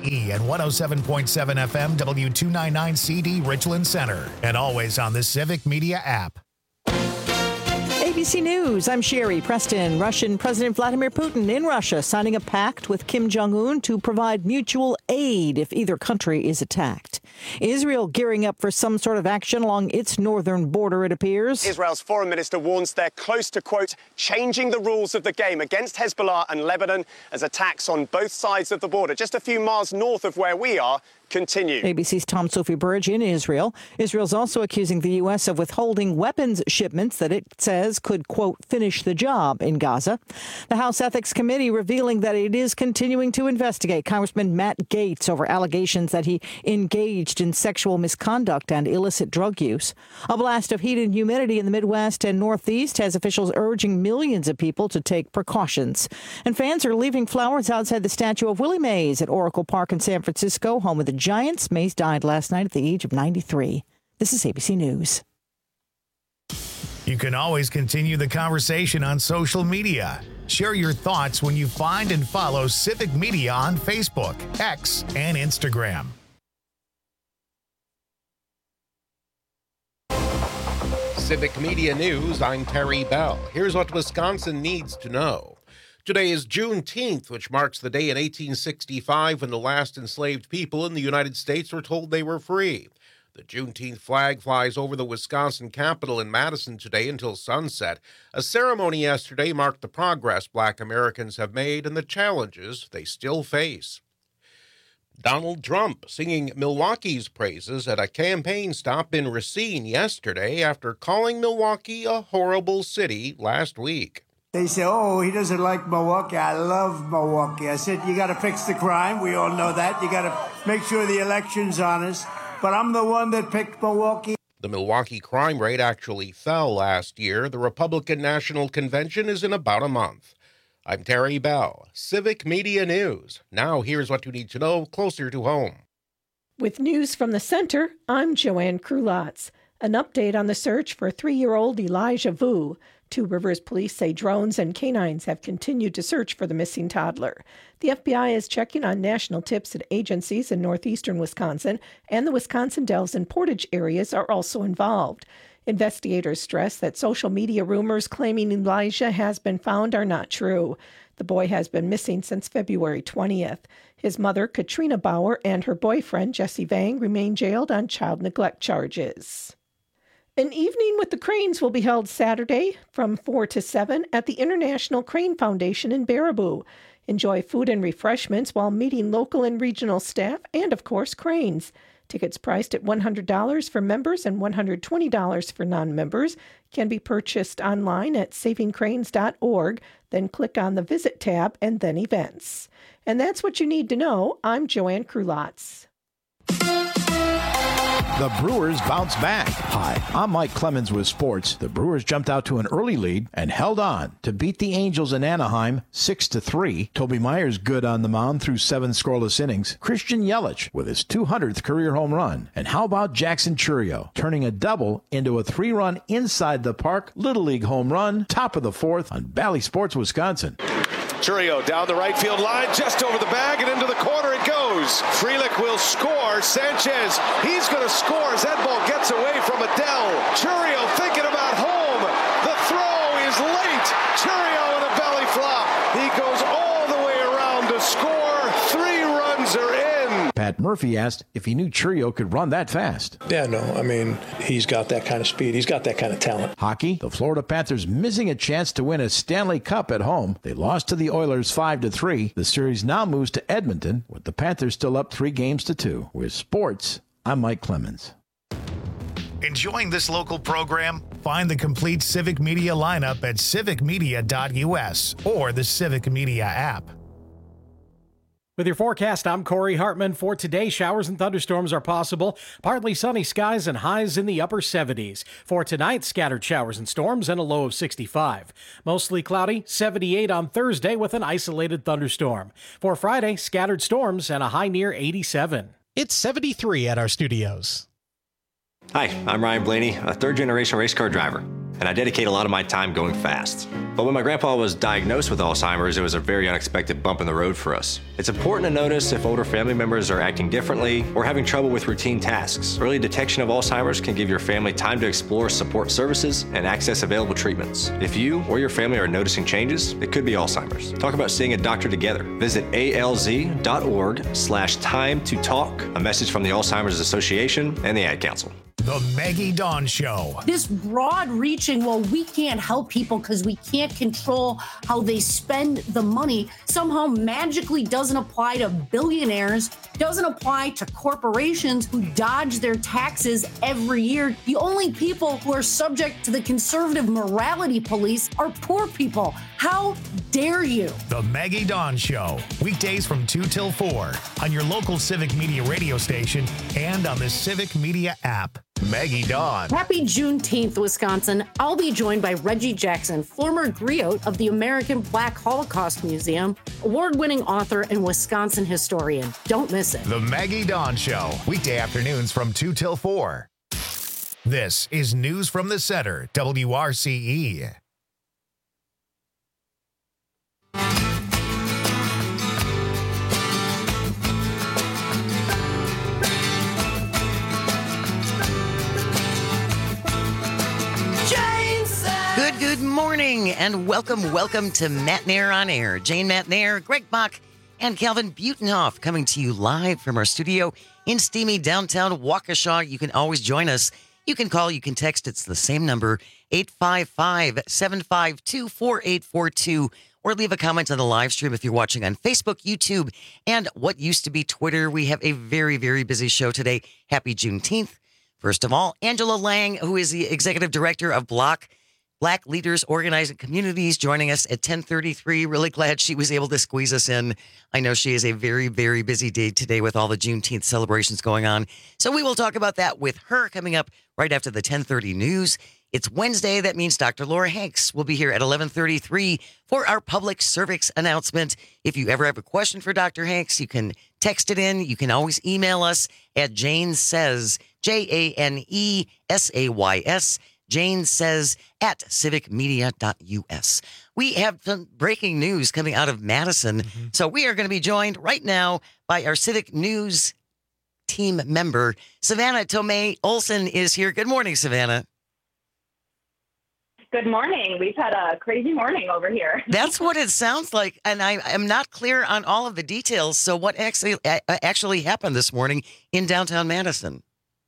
KCE and 107.7 FM W299CD Richland Center. And always on the Civic Media app. ABC News, I'm Sherry Preston. Russian President Vladimir Putin in Russia signing a pact with Kim Jong-un to provide mutual aid if either country is attacked. Israel gearing up for some sort of action along its northern border, it appears. Israel's foreign minister warns they're close to, quote, changing the rules of the game against Hezbollah and Lebanon as attacks on both sides of the border, just a few miles north of where we are, continue. ABC's Tom Sophie Burridge in Israel. Israel's also accusing the U.S. of withholding weapons shipments that it says could, quote, finish the job in Gaza. The House Ethics Committee revealing that it is continuing to investigate Congressman Matt Gaetz over allegations that he engaged in sexual misconduct and illicit drug use. A blast of heat and humidity in the Midwest and Northeast has officials urging millions of people to take precautions. And fans are leaving flowers outside the statue of Willie Mays at Oracle Park in San Francisco, home of the Giants. Mays died last night at the age of 93. This is ABC News. You can always continue the conversation on social media. Share your thoughts when you find and follow Civic Media on Facebook, X, and Instagram. Civic Media News, I'm Terry Bell. Here's what Wisconsin needs to know. Today is Juneteenth, which marks the day in 1865 when the last enslaved people in the United States were told they were free. The Juneteenth flag flies over the Wisconsin Capitol in Madison today until sunset. A ceremony yesterday marked the progress Black Americans have made and the challenges they still face. Donald Trump singing Milwaukee's praises at a campaign stop in Racine yesterday after calling Milwaukee a horrible city last week. They say, oh, he doesn't like Milwaukee. I love Milwaukee. I said, you got to fix the crime. We all know that. You got to make sure the election's honest. But I'm the one that picked Milwaukee. The Milwaukee crime rate actually fell last year. The Republican National Convention is in about a month. I'm Terry Bell, Civic Media News. Now here's what you need to know closer to home. With news from the center, I'm Joanne Krulotz. An update on the search for 3-year-old Elijah Vu. Two Rivers police say drones and canines have continued to search for the missing toddler. The FBI is checking on national tips at agencies in northeastern Wisconsin, and the Wisconsin Dells and Portage areas are also involved. Investigators stress that social media rumors claiming Elijah has been found are not true. The boy has been missing since February 20th. His mother, Katrina Bauer, and her boyfriend, Jesse Vang, remain jailed on child neglect charges. An evening with the Cranes will be held Saturday from 4 to 7 at the International Crane Foundation in Baraboo. Enjoy food and refreshments while meeting local and regional staff and, of course, cranes. Tickets priced at $100 for members and $120 for non-members can be purchased online at savingcranes.org. Then click on the Visit tab and then Events. And that's what you need to know. I'm Joanne Krulotz. The Brewers bounce back. Hi, I'm Mike Clemens with sports. The Brewers jumped out to an early lead and held on to beat the Angels in Anaheim 6-3. Toby Myers good on the mound through 7 scoreless innings. Christian Yelich with his 200th career home run. And how about Jackson Chourio turning a double into a 3-run inside the park Little League home run, top of the 4th on Bally Sports Wisconsin. Chourio down the right field line, just over the bag and into the corner it goes. Frelick will score. Sanchez, he's going to score as that ball gets away from Adell. Chourio thinking about home. The throw is late. Chourio with a belly flop. He goes all the way around to score. 3 runs are in. Pat Murphy asked if he knew Chourio could run that fast. Yeah, no, I mean, he's got that kind of speed. He's got that kind of talent. Hockey, the Florida Panthers missing a chance to win a Stanley Cup at home. They lost to the Oilers 5-3. The series now moves to Edmonton, with the Panthers still up 3-2. With sports, I'm Mike Clemens. Enjoying this local program? Find the complete Civic Media lineup at civicmedia.us or the Civic Media app. With your forecast, I'm Corey Hartman. For today, showers and thunderstorms are possible. Partly sunny skies and highs in the upper 70s. For tonight, scattered showers and storms and a low of 65. Mostly cloudy, 78 on Thursday with an isolated thunderstorm. For Friday, scattered storms and a high near 87. It's 73 at our studios. Hi, I'm Ryan Blaney, a third-generation race car driver. and I dedicate a lot of my time going fast. But when my grandpa was diagnosed with Alzheimer's, it was a very unexpected bump in the road for us. It's important to notice if older family members are acting differently or having trouble with routine tasks. Early detection of Alzheimer's can give your family time to explore support services and access available treatments. If you or your family are noticing changes, it could be Alzheimer's. Talk about seeing a doctor together. Visit alz.org/time to talk. A message from the Alzheimer's Association and the Ad Council. The Maggie Dawn Show. This broad-reaching, well, we can't help people because we can't control how they spend the money, somehow magically doesn't apply to billionaires, doesn't apply to corporations who dodge their taxes every year. The only people who are subject to the conservative morality police are poor people. How dare you? The Maggie Dawn Show. Weekdays from 2 till 4 on your local Civic Media radio station and on the Civic Media app. Maggie Dawn. Happy Juneteenth, Wisconsin. I'll be joined by Reggie Jackson, former griot of the American Black Holocaust Museum, award-winning author and Wisconsin historian. Don't miss it. The Maggie Dawn Show. Weekday afternoons from 2 till 4. This is News from the Center, WRCE. Good morning and welcome to Matt Nair on Air. Jane Matt Nair, Greg Bach, and Calvin Butenhoff coming to you live from our studio in steamy downtown Waukesha. You can always join us. You can call, you can text. It's the same number, 855-752-4842, or leave a comment on the live stream if you're watching on Facebook, YouTube, and what used to be Twitter. We have a very, very busy show today. Happy Juneteenth. First of all, Angela Lang, who is the executive director of Black Leaders Organizing Communities, joining us at 10:33. Really glad she was able to squeeze us in. I know she is a very, very busy day today with all the Juneteenth celebrations going on. So we will talk about that with her coming up right after the 10:30 news. It's Wednesday. That means Dr. Laura Hanks will be here at 11:33 for our public service announcement. If you ever have a question for Dr. Hanks, you can text it in. You can always email us at Jane Says, JaneSays, Jane Says at civicmedia.us. We have some breaking news coming out of Madison. So we are going to be joined right now by our Civic News team member, Savannah Tomei Olson is here. Good morning, Savannah. Good morning. We've had a crazy morning over here. That's what it sounds like. And I am not clear on all of the details. So what actually happened this morning in downtown Madison?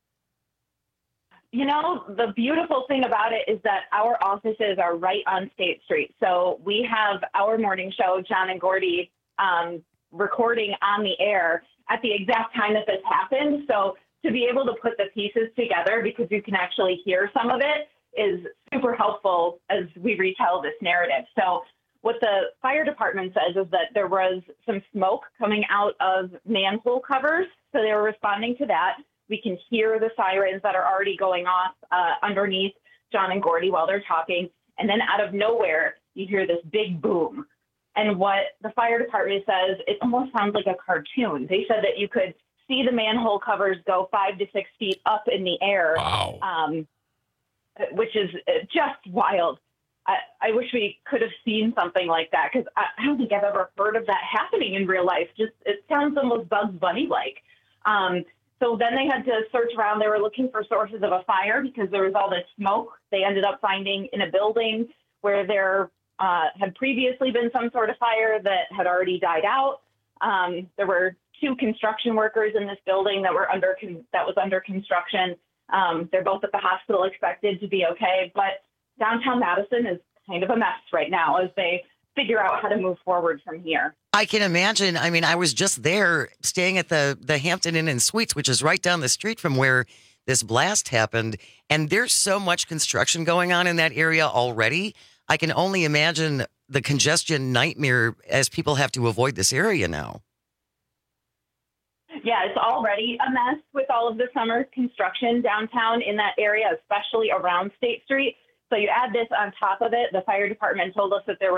You know, the beautiful thing about it is that our offices are right on State Street. So we have our morning show, John and Gordy, recording on the air at the exact time that this happened. So to be able to put the pieces together, because you can actually hear some of it, is super helpful as we retell this narrative. So what the fire department says is that there was some smoke coming out of manhole covers. So they were responding to that. We can hear the sirens that are already going off underneath John and Gordy while they're talking. And then out of nowhere, you hear this big boom. And what the fire department says, it almost sounds like a cartoon. They said that you could see the manhole covers go 5 to 6 feet up in the air. Wow. Which is just wild. I wish we could have seen something like that, because I don't think I've ever heard of that happening in real life. Just it sounds almost Bugs Bunny-like. So then they had to search around. They were looking for sources of a fire because there was all this smoke. They ended up finding in a building where there had previously been some sort of fire that had already died out. There were 2 construction workers in this building that was under construction. They're both at the hospital, expected to be okay. But downtown Madison is kind of a mess right now as they figure out how to move forward from here. I can imagine. I mean, I was just there staying at the Hampton Inn and Suites, which is right down the street from where this blast happened. And there's so much construction going on in that area already. I can only imagine the congestion nightmare as people have to avoid this area now. Yeah, it's already a mess with all of the summer construction downtown in that area, especially around State Street. So you add this on top of it. The fire department told us that there were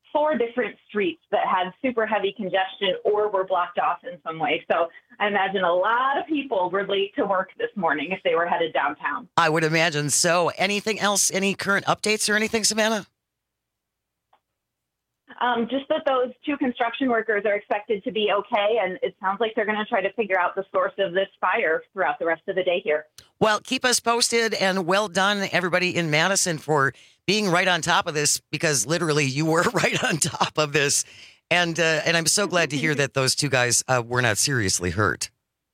4 different streets that had super heavy congestion or were blocked off in some way. So I imagine a lot of people were late to work this morning if they were headed downtown. I would imagine so. Anything else? Any current updates or anything, Savannah? Just that those 2 construction workers are expected to be okay, and it sounds like they're going to try to figure out the source of this fire throughout the rest of the day here. Well, keep us posted, and well done, everybody in Madison, for being right on top of this, because literally you were right on top of this. And I'm so glad to hear that those 2 guys were not seriously hurt.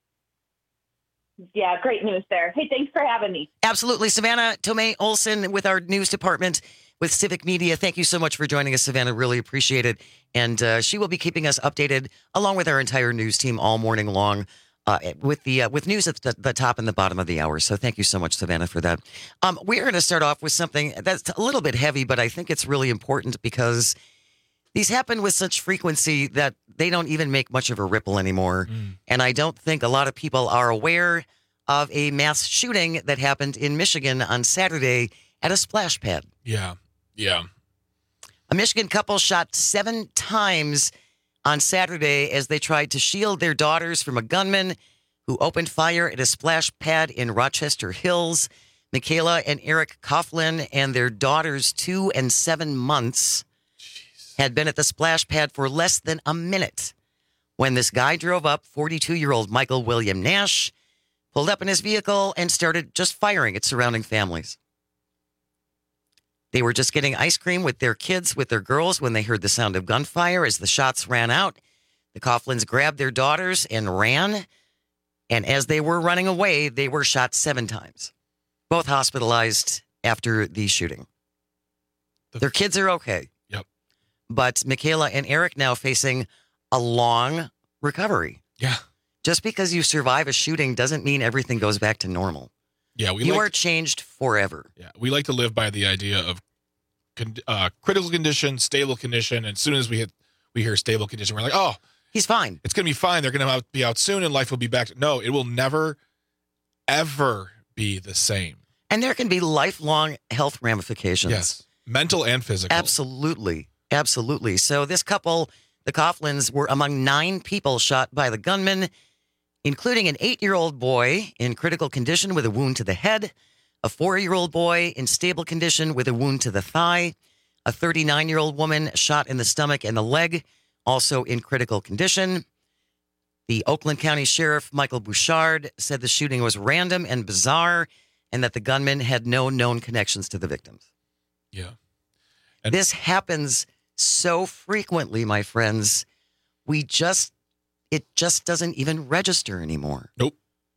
Yeah, great news there. Hey, thanks for having me. Absolutely. Savannah Tomei Olson with our news department with Civic Media. Thank you so much for joining us, Savannah. Really appreciate it. And she will be keeping us updated along with our entire news team all morning long with news at the top and the bottom of the hour. So thank you so much, Savannah, for that. We're going to start off with something that's a little bit heavy, but I think it's really important because these happen with such frequency that they don't even make much of a ripple anymore. And I don't think a lot of people are aware of a mass shooting that happened in Michigan on Saturday at a splash pad. Yeah. A Michigan couple shot 7 times on Saturday as they tried to shield their daughters from a gunman who opened fire at a splash pad in Rochester Hills. Michaela and Eric Coughlin and their daughters, 2 and 7 months, had been at the splash pad for less than a minute when this guy drove up, 42-year-old Michael William Nash, pulled up in his vehicle and started just firing at surrounding families. They were just getting ice cream with their kids, with their girls, when they heard the sound of gunfire. As the shots ran out, the Coughlins grabbed their daughters and ran. And as they were running away, they were shot 7 times, both hospitalized after the shooting. Their kids are okay. Yep. But Michaela and Eric now facing a long recovery. Yeah. Just because you survive a shooting doesn't mean everything goes back to normal. Yeah, you are changed forever. Yeah, we like to live by the idea of critical condition, stable condition. And as soon as we hear stable condition, we're like, oh, he's fine. It's going to be fine. They're going to be out soon, and life will be back. No, it will never, ever be the same. And there can be lifelong health ramifications. Yes, mental and physical. Absolutely, absolutely. So this couple, the Coughlins, were among 9 people shot by the gunman, including an 8-year-old boy in critical condition with a wound to the head, a 4-year-old boy in stable condition with a wound to the thigh, a 39-year-old woman shot in the stomach and the leg, also in critical condition. The Oakland County Sheriff, Michael Bouchard, said the shooting was random and bizarre and that the gunman had no known connections to the victims. Yeah. And this happens so frequently, my friends. It just doesn't even register anymore. Nope.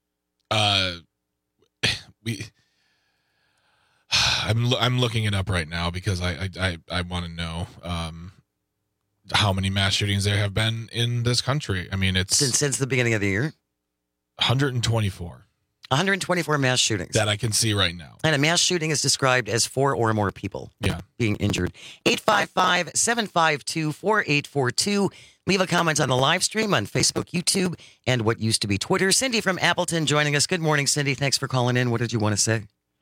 I'm looking it up right now because I want to know how many mass shootings there have been in this country. I mean, it's since the beginning of the year. 124. 124 mass shootings that I can see right now. And a mass shooting is described as 4 or more people being injured. 855-752-4842. Leave a comment on the live stream on Facebook, YouTube, and what used to be Twitter. Cindy from Appleton joining us. Good morning, Cindy. Thanks for calling in. What did you want to say?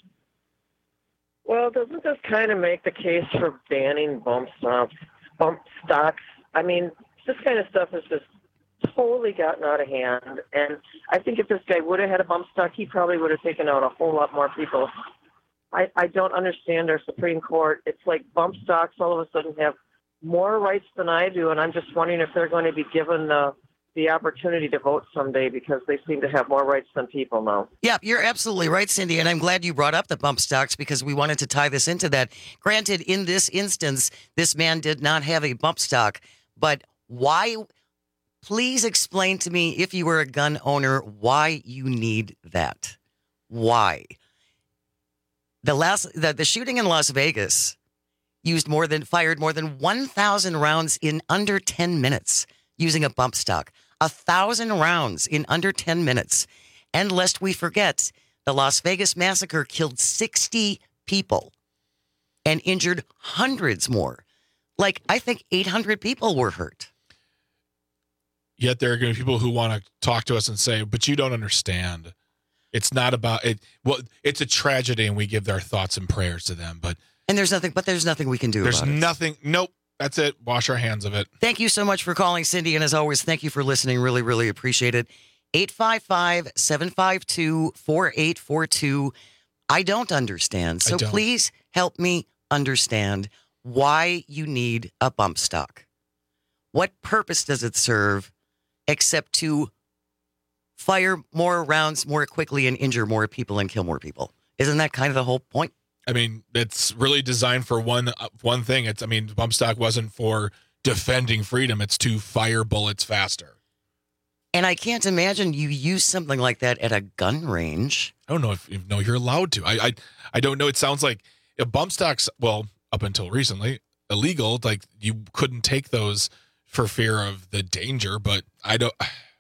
Well, doesn't this kind of make the case for banning bump stocks? I mean, this kind of stuff has just totally gotten out of hand. And I think if this guy would have had a bump stock, he probably would have taken out a whole lot more people. I don't understand our Supreme Court. It's like bump stocks all of a sudden have more rights than I do, and I'm just wondering if they're going to be given the opportunity to vote someday because they seem to have more rights than people now. Yeah, you're absolutely right, Cindy, and I'm glad you brought up the bump stocks because we wanted to tie this into that. Granted, in this instance, this man did not have a bump stock, but why? Please explain to me, if you were a gun owner, why you need that. Why? The shooting in Las Vegas fired more than 1,000 rounds in under 10 minutes using a bump stock. 1,000 rounds in under 10 minutes. And lest we forget, the Las Vegas massacre killed 60 people and injured hundreds more. Like, I think 800 people were hurt. Yet there are going to be people who want to talk to us and say, but you don't understand. It's not about it. Well, it's a tragedy and we give our thoughts and prayers to them, but there's nothing we can do about it. There's nothing. Nope. That's it. Wash our hands of it. Thank you so much for calling, Cindy. And as always, thank you for listening. Really, really appreciate it. 855-752-4842. I don't understand. So please help me understand why you need a bump stock. What purpose does it serve except to fire more rounds more quickly and injure more people and kill more people? Isn't that kind of the whole point? I mean, it's really designed for one thing. Bump stock wasn't for defending freedom. It's to fire bullets faster. And I can't imagine you use something like that at a gun range. I don't know if you're allowed to. I don't know. It sounds like bump stocks, well, up until recently, illegal. Like you couldn't take those for fear of the danger, but I don't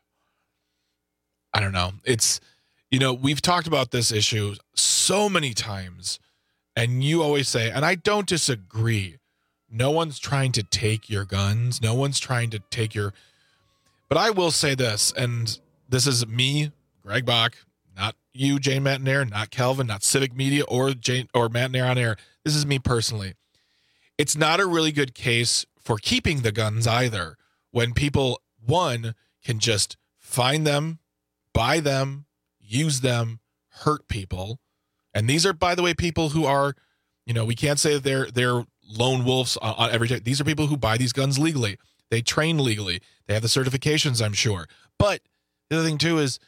know. It's, we've talked about this issue so many times, and you always say, and I don't disagree, no one's trying to take your guns. No one's trying to take your, but I will say this, and this is me, Greg Bach, not you, Jane Matt and Air, not Kelvin, not Civic Media or Matt and Air on Air. This is me personally. It's not a really good case for keeping the guns either, when people, one, can just find them, buy them, use them, hurt people. And these are, by the way, people who are, we can't say that they're lone wolves on every day. These are people who buy these guns legally. They train legally. They have the certifications, I'm sure. But the other thing too is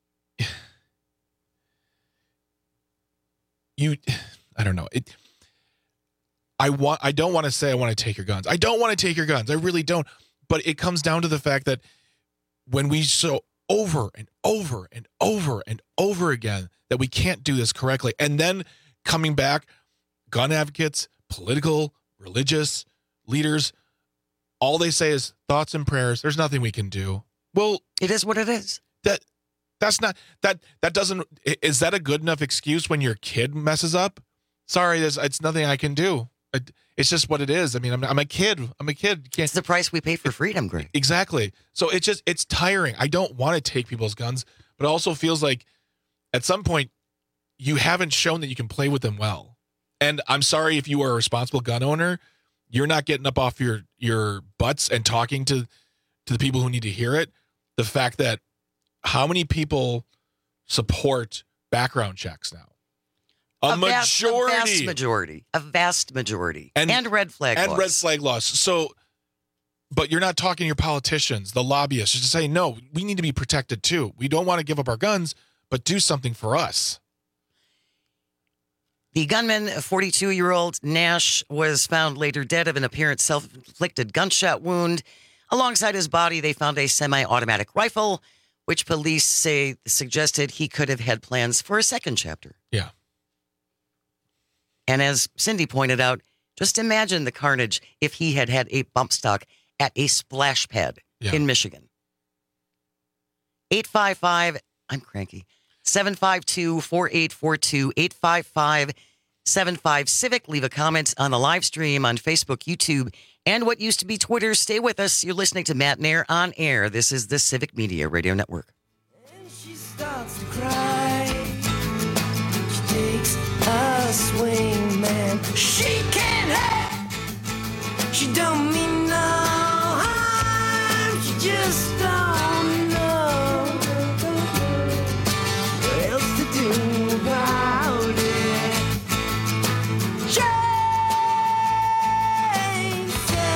I don't know. I don't want to say I want to take your guns. I don't want to take your guns. I really don't. But it comes down to the fact that when we show over and over and over and over again that we can't do this correctly, and then coming back, gun advocates, political, religious leaders, all they say is thoughts and prayers. There's nothing we can do. Well, it is what it is. That's not that doesn't. Is that a good enough excuse when your kid messes up? Sorry, it's nothing I can do. It's just what it is. I mean, I'm a kid. It's the price we pay for freedom, Greg. Exactly. So it's tiring. I don't want to take people's guns, but it also feels like at some point you haven't shown that you can play with them well. And I'm sorry if you are a responsible gun owner, you're not getting up off your butts and talking to the people who need to hear it. The fact that how many people support background checks now? A vast majority. And red flag laws. And red flag laws. So, but you're not talking to your politicians, the lobbyists, just to say, no, we need to be protected too. We don't want to give up our guns, but do something for us. The gunman, 42-year-old Nash, was found later dead of an apparent self-inflicted gunshot wound. Alongside his body, they found a semi-automatic rifle, which police say suggested he could have had plans for a second chapter. Yeah. And as Cindy pointed out, just imagine the carnage if he had had a bump stock at a splash pad in Michigan. 855, I'm cranky, 752-4842, 855-75-CIVIC. Leave a comment on the live stream on Facebook, YouTube, and what used to be Twitter. Stay with us. You're listening to Matt and Air on Air. This is the Civic Media Radio Network. And she starts to cry. She takes a swing, man. She can't help. She don't mean no harm. She just don't know what else to do about it. Jane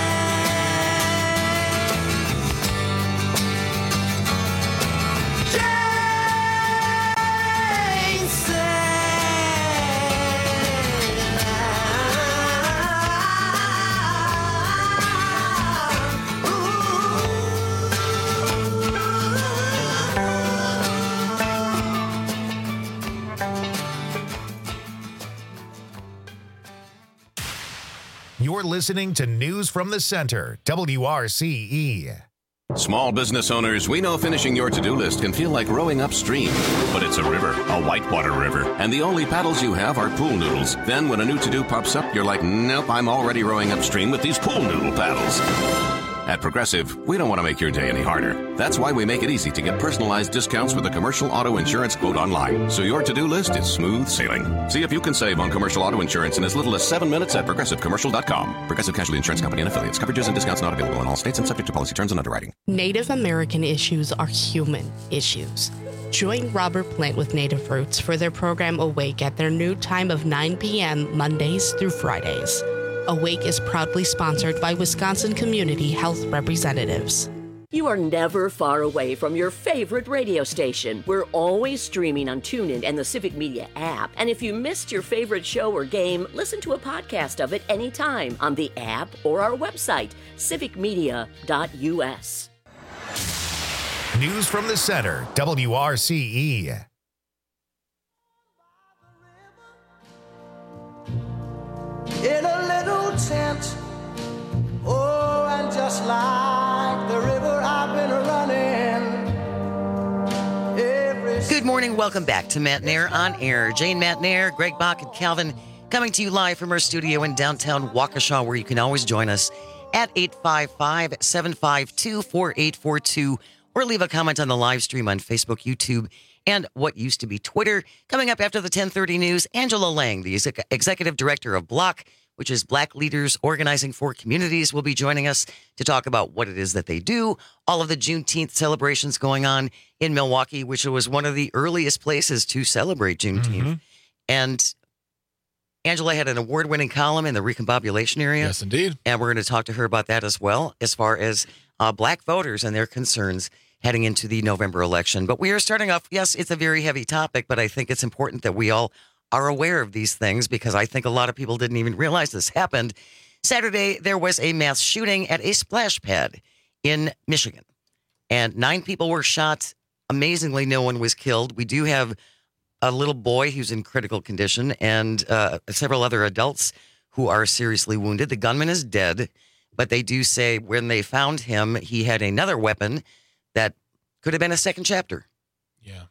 You're listening to News from the Center, WRCE. Small business owners, we know finishing your to-do list can feel like rowing upstream. But it's a river, a whitewater river, and the only paddles you have are pool noodles. Then when a new to-do pops up, you're like, nope, I'm already rowing upstream with these pool noodle paddles. At Progressive, we don't want to make your day any harder. That's why we make it easy to get personalized discounts with a commercial auto insurance quote online, so your to-do list is smooth sailing. See if you can save on commercial auto insurance in as little as 7 minutes at ProgressiveCommercial.com. Progressive Casualty Insurance Company and Affiliates. Coverages and discounts not available in all states and subject to policy terms and underwriting. Native American issues are human issues. Join Robert Plant with Native Roots for their program Awake at their new time of 9 p.m. Mondays through Fridays. Awake is proudly sponsored by Wisconsin Community Health Representatives. You are never far away from your favorite radio station. We're always streaming on TuneIn and the Civic Media app. And if you missed your favorite show or game, listen to a podcast of it anytime on the app or our website, civicmedia.us. News from the center, WRCE. In a little tent, oh, and just like the river I've been running. Good morning. Welcome back to Matt Nair on Air. Jane Matt Nair, Greg Bach, and Calvin coming to you live from our studio in downtown Waukesha, where you can always join us at 855-752-4842 or leave a comment on the live stream on Facebook, YouTube, and what used to be Twitter. Coming up after the 10:30 news, Angela Lang, the executive director of BLOC, which is Black Leaders Organizing for Communities, will be joining us to talk about what it is that they do, all of the Juneteenth celebrations going on in Milwaukee, which was one of the earliest places to celebrate Juneteenth. Mm-hmm. And Angela had an award-winning column in the recombobulation area. Yes, indeed. And we're going to talk to her about that as well, as far as Black voters and their concerns heading into the November election. But we are starting off, yes, it's a very heavy topic, but I think it's important that we all are aware of these things, because I think a lot of people didn't even realize this happened. Saturday, there was a mass shooting at a splash pad in Michigan, and 9 people were shot. Amazingly, no one was killed. We do have a little boy who's in critical condition and several other adults who are seriously wounded. The gunman is dead, but they do say when they found him, he had another weapon that could have been a second chapter. Yeah.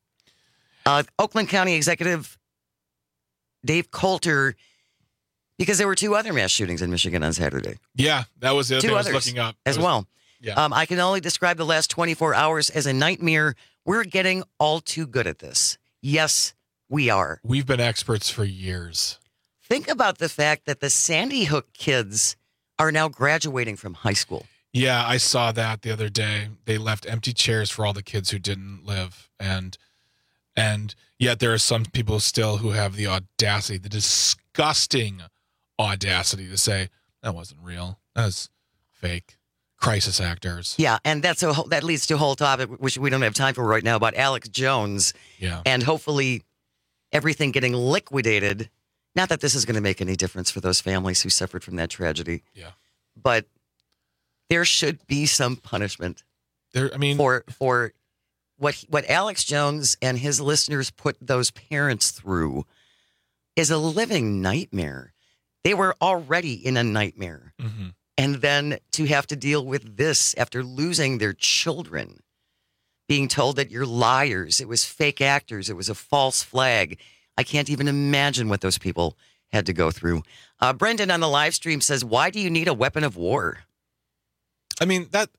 Oakland County Executive Dave Coulter, because there were 2 other mass shootings in Michigan on Saturday. Yeah, that was the other 2 thing I others was looking up. as well. Yeah. I can only describe the last 24 hours as a nightmare. We're getting all too good at this. Yes, we are. We've been experts for years. Think about the fact that the Sandy Hook kids are now graduating from high school. Yeah, I saw that the other day. They left empty chairs for all the kids who didn't live. And yet there are some people still who have the audacity, the disgusting audacity to say, that wasn't real. That's fake. Crisis actors. Yeah, and that leads to a whole topic, which we don't have time for right now, about Alex Jones. Yeah. And hopefully everything getting liquidated. Not that this is going to make any difference for those families who suffered from that tragedy. Yeah. But there should be some punishment. For what Alex Jones and his listeners put those parents through is a living nightmare. They were already in a nightmare. Mm-hmm. And then to have to deal with this after losing their children, being told that you're liars, it was fake actors, it was a false flag. I can't even imagine what those people had to go through. Brendan on the live stream says, why do you need a weapon of war? I mean, that,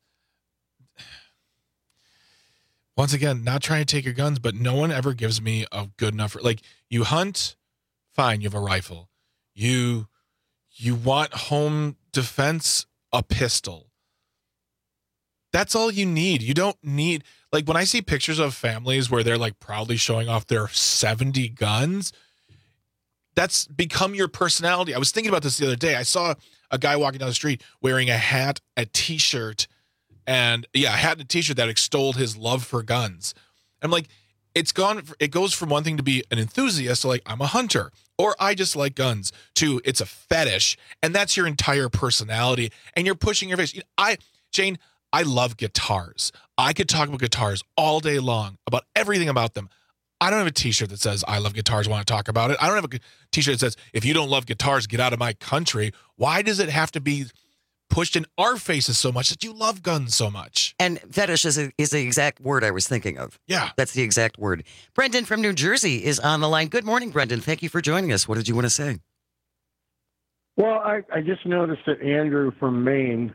once again, not trying to take your guns, but no one ever gives me a good enough, like, you hunt, fine, you have a rifle. You want home defense, a pistol. That's all you need. You don't need, like, when I see pictures of families where they're like proudly showing off their 70 guns, that's become your personality. I was thinking about this the other day. I saw a guy walking down the street wearing a hat, a t-shirt, and a hat and a t-shirt that extolled his love for guns. I'm like, it goes from one thing to be an enthusiast to like, I'm a hunter, or I just like guns, to it's a fetish, and that's your entire personality, and you're pushing your face. Jane, I love guitars. I could talk about guitars all day long, about everything about them. I don't have a t-shirt that says, I love guitars, want to talk about it. I don't have a t-shirt that says, if you don't love guitars, get out of my country. Why does it have to be pushed in our faces so much that you love guns so much? And fetish is the exact word I was thinking of. Yeah. That's the exact word. Brendan from New Jersey is on the line. Good morning, Brendan. Thank you for joining us. What did you want to say? Well, I just noticed that Andrew from Maine,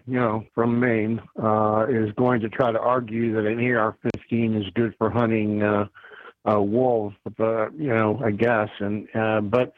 is going to try to argue that an AR-15 is good for hunting wolves, I guess. But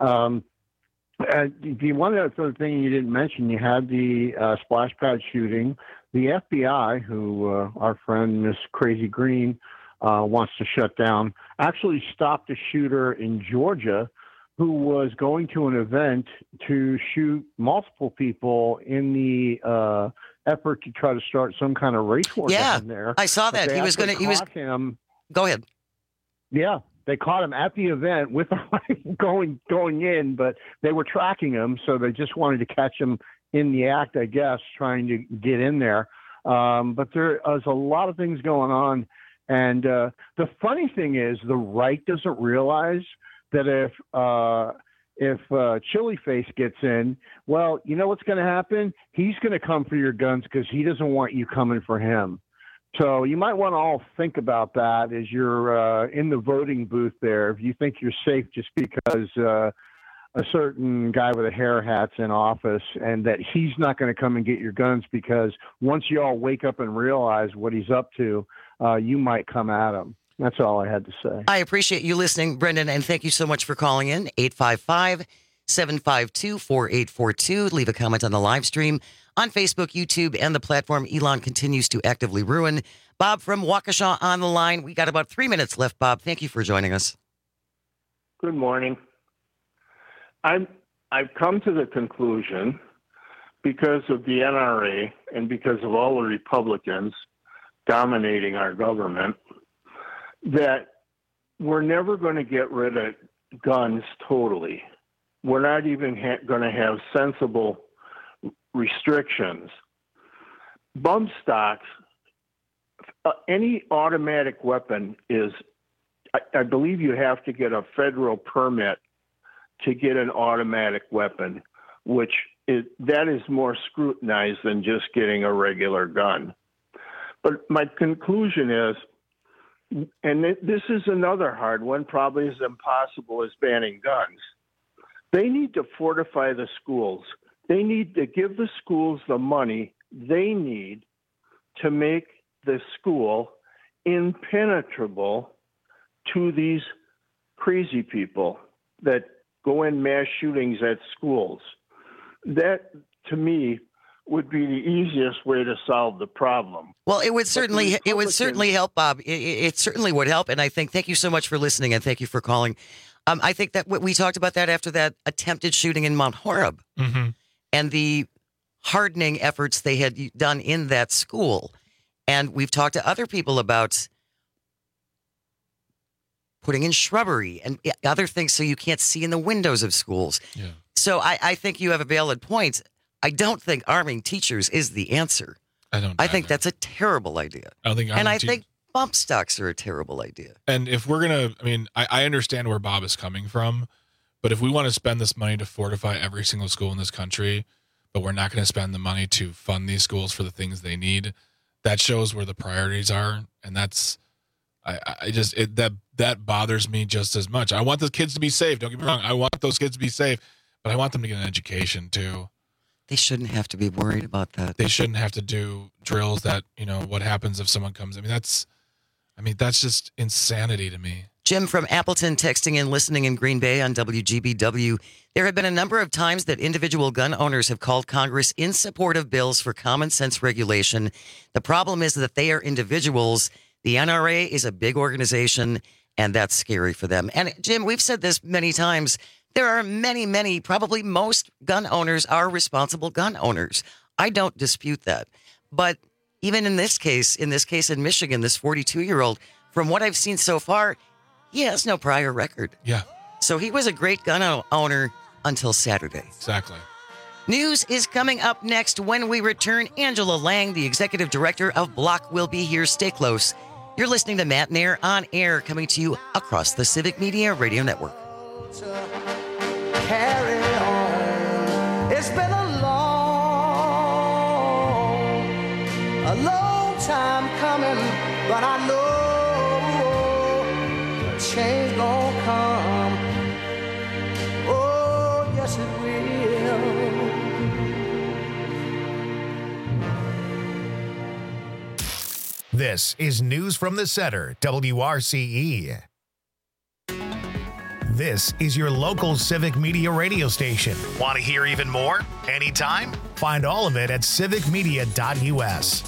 the one other thing you didn't mention, you had the splash pad shooting. The FBI, who our friend Miss Crazy Green wants to shut down, actually stopped a shooter in Georgia who was going to an event to shoot multiple people in the effort to try to start some kind of race war down there. I saw that. He was him. Go ahead. Yeah, they caught him at the event with a rifle going in, but they were tracking him, so they just wanted to catch him in the act, I guess, trying to get in there. But there is a lot of things going on, and the funny thing is the right doesn't realize that if Chili Face gets in, well, you know what's going to happen? He's going to come for your guns because he doesn't want you coming for him. So you might want to all think about that as you're in the voting booth there. If you think you're safe just because a certain guy with a hair hat's in office, and that he's not going to come and get your guns, because once you all wake up and realize what he's up to, you might come at him. That's all I had to say. I appreciate you listening, Brendan, and thank you so much for calling in. 855-752-4842. Leave a comment on the live stream on Facebook, YouTube, and the platform Elon continues to actively ruin. Bob from Waukesha on the line. We got about 3 minutes left, Bob. Thank you for joining us. Good morning. I've come to the conclusion, because of the NRA and because of all the Republicans dominating our government, that we're never going to get rid of guns totally. We're not even going to have sensible restrictions. Bump stocks, any automatic weapon is, I believe you have to get a federal permit to get an automatic weapon, that is more scrutinized than just getting a regular gun. But my conclusion is, and this is another hard one, probably as impossible as banning guns. They need to fortify the schools. They need to give the schools the money they need to make the school impenetrable to these crazy people that go in mass shootings at schools. That, to me, would be the easiest way to solve the problem. Well, it would certainly help, Bob. It certainly would help, and I think, thank you so much for listening, and thank you for calling. I think that we talked about that after that attempted shooting in Mount Horeb, and the hardening efforts they had done in that school, and we've talked to other people about putting in shrubbery and other things so you can't see in the windows of schools. Yeah. So I think you have a valid point. I don't think arming teachers is the answer. I think that's a terrible idea. I think think bump stocks are a terrible idea. And if we're going to, I understand where Bob is coming from, but if we want to spend this money to fortify every single school in this country, but we're not going to spend the money to fund these schools for the things they need, that shows where the priorities are. And that's, that bothers me just as much. I want the kids to be safe. Don't get me wrong. I want those kids to be safe, but I want them to get an education too. They shouldn't have to be worried about that. They shouldn't have to do drills that, what happens if someone comes. That's just insanity to me. Jim from Appleton texting in, listening in Green Bay on WGBW. There have been a number of times that individual gun owners have called Congress in support of bills for common sense regulation. The problem is that they are individuals. The NRA is a big organization, and that's scary for them. And Jim, we've said this many times. There are many, probably most gun owners are responsible gun owners. I don't dispute that. But even in this case in Michigan, this 42-year-old, from what I've seen so far, he has no prior record. Yeah. So he was a great gun owner until Saturday. Exactly. News is coming up next when we return. Angela Lang, the executive director of Block, will be here. Stay close. You're listening to Matt Nair on Air, coming to you across the Civic Media Radio Network. Carry on. It's been a long time coming, but I know change gonna come. Oh, yes it will. This is News from the Center, WRCE. This is your local Civic Media radio station. Want to hear even more? Anytime? Find all of it at civicmedia.us.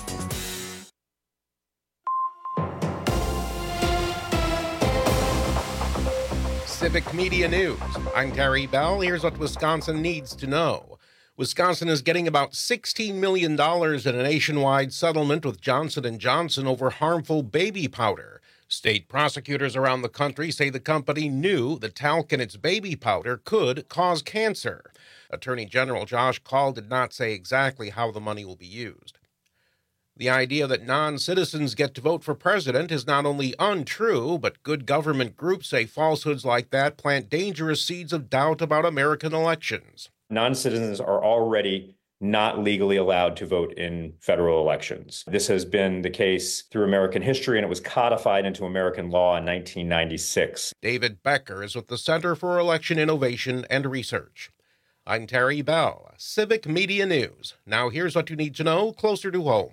Civic Media News. I'm Terry Bell. Here's what Wisconsin needs to know. Wisconsin is getting about $16 million in a nationwide settlement with Johnson & Johnson over harmful baby powder. State prosecutors around the country say the company knew the talc in its baby powder could cause cancer. Attorney General Josh Kaul did not say exactly how the money will be used. The idea that non-citizens get to vote for president is not only untrue, but good government groups say falsehoods like that plant dangerous seeds of doubt about American elections. Non-citizens are already not legally allowed to vote in federal elections. This has been the case through American history, and it was codified into American law in 1996. David Becker is with the Center for Election Innovation and Research. I'm Terry Bell, Civic Media News. Now here's what you need to know closer to home.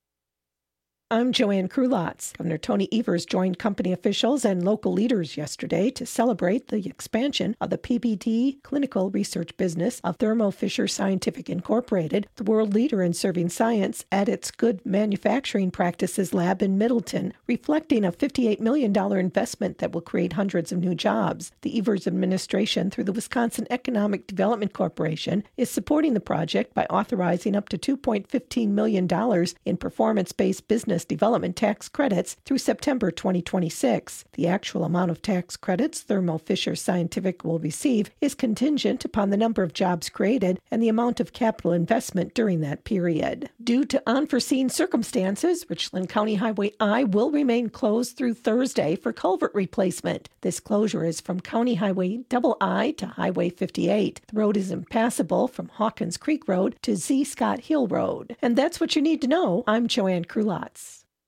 I'm Joanne Krulotz. Governor Tony Evers joined company officials and local leaders yesterday to celebrate the expansion of the PBD clinical research business of Thermo Fisher Scientific Incorporated, the world leader in serving science, at its Good Manufacturing Practices lab in Middleton, reflecting a $58 million investment that will create hundreds of new jobs. The Evers administration, through the Wisconsin Economic Development Corporation, is supporting the project by authorizing up to $2.15 million in performance-based business development tax credits through September 2026. The actual amount of tax credits Thermo Fisher Scientific will receive is contingent upon the number of jobs created and the amount of capital investment during that period. Due to unforeseen circumstances, Richland County Highway I will remain closed through Thursday for culvert replacement. This closure is from County Highway I to Highway 58. The road is impassable from Hawkins Creek Road to Z. Scott Hill Road. And that's what you need to know. I'm Joanne Krulotz.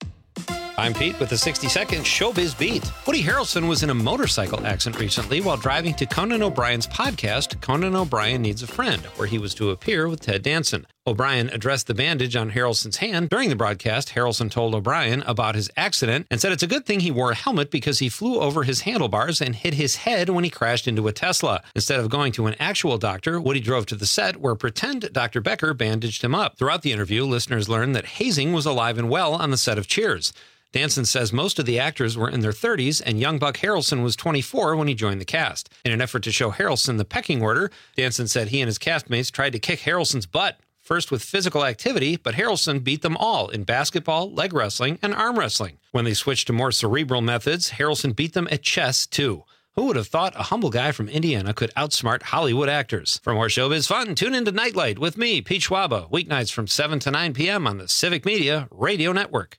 I'm Pete with the 60-second Showbiz Beat. Woody Harrelson was in a motorcycle accident recently while driving to Conan O'Brien's podcast, Conan O'Brien Needs a Friend, where he was to appear with Ted Danson. O'Brien addressed the bandage on Harrelson's hand. During the broadcast, Harrelson told O'Brien about his accident and said it's a good thing he wore a helmet because he flew over his handlebars and hit his head when he crashed into a Tesla. Instead of going to an actual doctor, Woody drove to the set where pretend Dr. Becker bandaged him up. Throughout the interview, listeners learned that hazing was alive and well on the set of Cheers. Danson says most of the actors were in their 30s, and young Buck Harrelson was 24 when he joined the cast. In an effort to show Harrelson the pecking order, Danson said he and his castmates tried to kick Harrelson's butt, first with physical activity, but Harrelson beat them all in basketball, leg wrestling, and arm wrestling. When they switched to more cerebral methods, Harrelson beat them at chess, too. Who would have thought a humble guy from Indiana could outsmart Hollywood actors? For more showbiz fun, tune into Nightlight with me, Pete Schwaba, weeknights from 7 to 9 p.m. on the Civic Media Radio Network.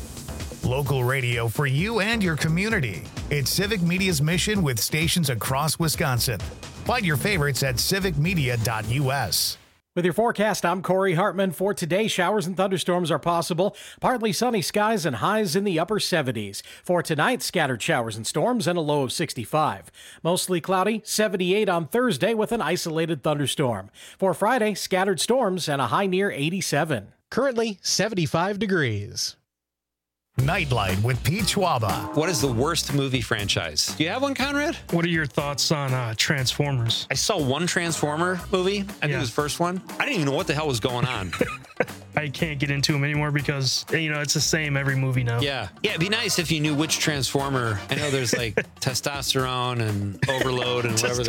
Local radio for you and your community. It's Civic Media's mission with stations across Wisconsin. Find your favorites at civicmedia.us. With your forecast, I'm Corey Hartman. For today, showers and thunderstorms are possible. Partly sunny skies and highs in the upper 70s. For tonight, scattered showers and storms and a low of 65. Mostly cloudy, 78 on Thursday with an isolated thunderstorm. For Friday, scattered storms and a high near 87. Currently, 75 degrees. Nightlight with Pete Schwaba. What is the worst movie franchise? Do you have one, Conrad? What are your thoughts on Transformers? I saw one Transformer movie. I think it was the first one. I didn't even know what the hell was going on. I can't get into them anymore because, it's the same every movie now. Yeah, it'd be nice if you knew which Transformer. I know there's like testosterone and overload and whatever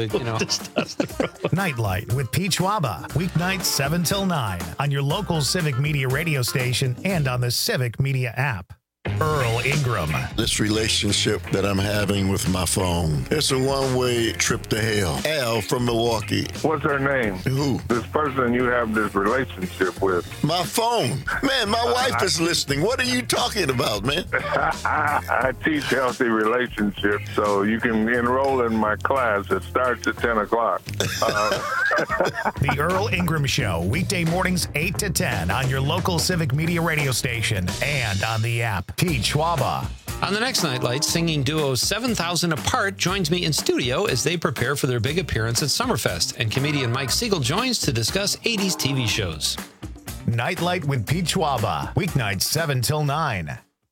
Nightlight with Pete Schwaba. Weeknights 7 till 9 on your local Civic Media radio station and on the Civic Media app. Earl Ingram. This relationship that I'm having with my phone, it's a one-way trip to hell. Al from Milwaukee. What's her name? Who? This person you have this relationship with. My phone. Man, my wife is listening. What are you talking about, man? I teach healthy relationships, so you can enroll in my class. It starts at 10 o'clock. The Earl Ingram Show, weekday mornings 8 to 10 on your local Civic Media radio station and on the app. Pete Schwaba. On the next Nightlight, singing duo 7,000 Apart joins me in studio as they prepare for their big appearance at Summerfest, and comedian Mike Siegel joins to discuss 80s TV shows. Nightlight with Pete Schwaba, weeknights 7 till 9.